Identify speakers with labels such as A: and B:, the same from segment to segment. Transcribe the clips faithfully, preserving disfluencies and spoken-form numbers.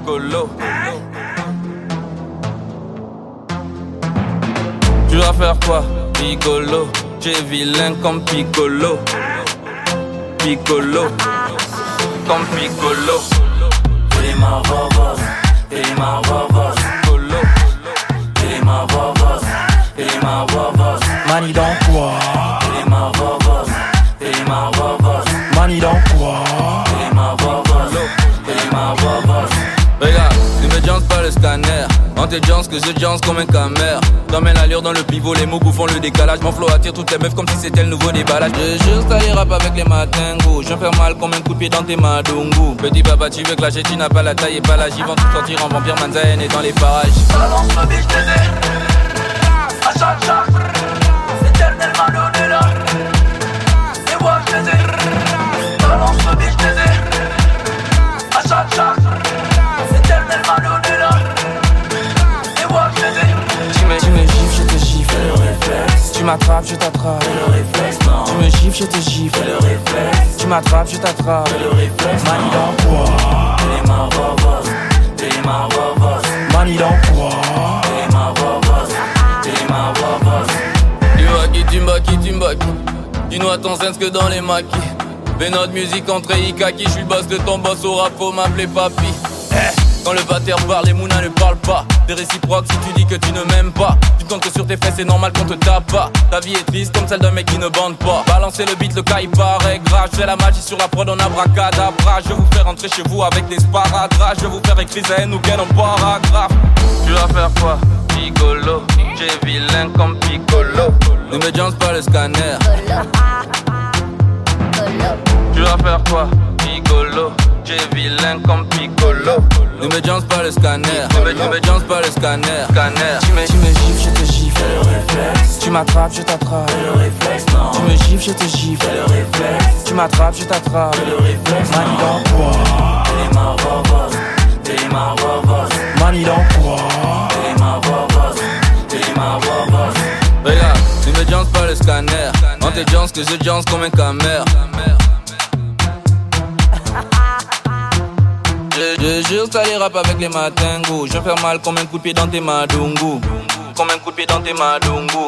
A: piccolo. Tu vas faire quoi, piccolo? Tu es vilain comme piccolo. Piccolo, comme piccolo.
B: Il est ma vovos, il est ma vovos.
A: Piccolo,
B: il est ma vovos, il est ma vovos.
C: Mani dans quoi?
B: Il est ma vovos, il est ma vovos.
C: Mani dans quoi?
B: Il est ma vovos, il est ma vovos.
A: regarde, tu me jances pas le scanner. On te jance que je jance comme un camère. T'emmènes l'allure dans le pivot, les mots font le décalage. Mon flow attire toutes les meufs comme si c'était le nouveau déballage. Je jure, ça les rap avec les matingos. Je faire mal comme un coup de pied dans tes madongo. Petit papa, tu veux clasher, tu n'as pas la taille et pas l'âge. Ils vont tout sortir en vampire, Manzaen et dans les parages.
B: Balance le biche des airs. À chaque chaque, éternellement donné là. Et moi je les ai. Balance le biche des airs. À chaque chaque, éternellement donné là. Et moi je les ai.
C: Tu me, tu me gifles, je te gifle.
B: Fais le réflexe.
C: Tu m'attrapes, je t'attrape.
B: Fais le réflexe, non.
C: Tu me gifles, je te gifle.
B: Fais le réflexe.
C: Tu m'attrapes, je t'attrape.
B: Fais le réflexe,
C: Mani
B: non.
C: dans quoi?
B: Il est ma vovos, il est ma vovos.
C: Mani dans quoi?
B: Il est ma vovos, il est ma vovos.
A: Tu m'aki, tu m'aki, tu m'aki. Tu noies ton sens que dans les maquis. Fais notre musique entre Ikaki. Je suis le boss de ton boss au rap, faut m'appeler papy. Eh. Quand le batteur parle, les mounas ne parlent pas. T'es réciproque si tu dis que tu ne m'aimes pas. Tu comptes que sur tes fesses, c'est normal qu'on te tape pas. Ta vie est triste comme celle d'un mec qui ne bande pas. Balancer le beat, le cas il paraît grave. J'ai la magie sur la prod, on abracadabra. Je vous fais rentrer chez vous avec des sparadraps. Je vous faire écrire ça et nous gagne en paragraphe. Tu vas faire quoi, piccolo? Tu es vilain comme piccolo. Ne me jance pas le scanner. Tu vas faire quoi, piccolo? Tu es vilain comme piccolo. Ne me jance pas le scanner. Ne me, ne me jance pas le scanner. Scanner.
C: Tu me, tu me gifles, je te gifle.
B: Fais le réflexe.
C: Tu m'attrapes, je t'attrape.
B: Fais le réflexe, non.
C: Tu me gifles, je te gifle.
B: Fais le réflexe.
C: Tu m'attrapes, je t'attrape.
B: Fais le réflexe,
C: Mani
B: non.
C: dans quoi?
B: Il est ma vovos, il est ma vovos.
C: Mani dans quoi?
B: Il est ma vovos, il est ma vovos.
A: regarde, tu me jance pas le scanner. On te jance que je jance comme un camère. Je, je jure, ça les rap avec les matingos. Je vais faire mal comme un coup de pied dans tes madongo. Comme un coup de pied dans tes madongo.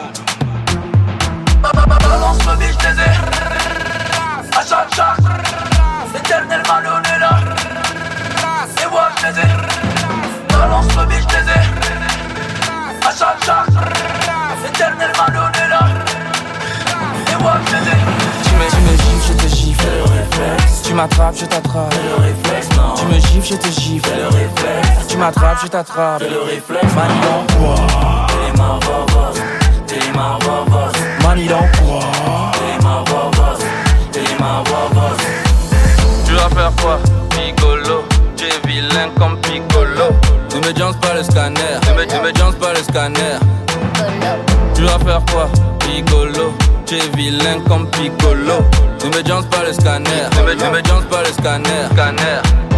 B: Balance le biche des airs. À chaque chaque, éternellement donné là. Et moi je les ai. Balance le biche des airs. À chaque chaque, éternellement donné là. Et moi je les ai.
C: Tu me, tu me gifles, je te gifle.
B: Fais le réflexe.
C: Tu m'attrapes, je t'attrape.
B: Fais le réflexe, non.
C: Tu me gifles, je te gifle.
B: Fais le réflexe.
C: Tu m'attrapes, je t'attrape.
B: Fais le réflexe,
C: Mani
B: non.
C: dans quoi?
B: Il est ma vovos, il est ma vovos.
C: Mani dans quoi?
B: Il est ma vovos, il est ma vovos.
A: Tu vas faire quoi, piccolo? Tu es vilain comme piccolo. Ne me jance pas le scanner. Ne me, ne me jance pas le scanner. Tu vas faire quoi, piccolo? Tu es vilain comme piccolo. Ne me jance pas le scanner. Ne me, ne me jance pas le scanner. Scanner.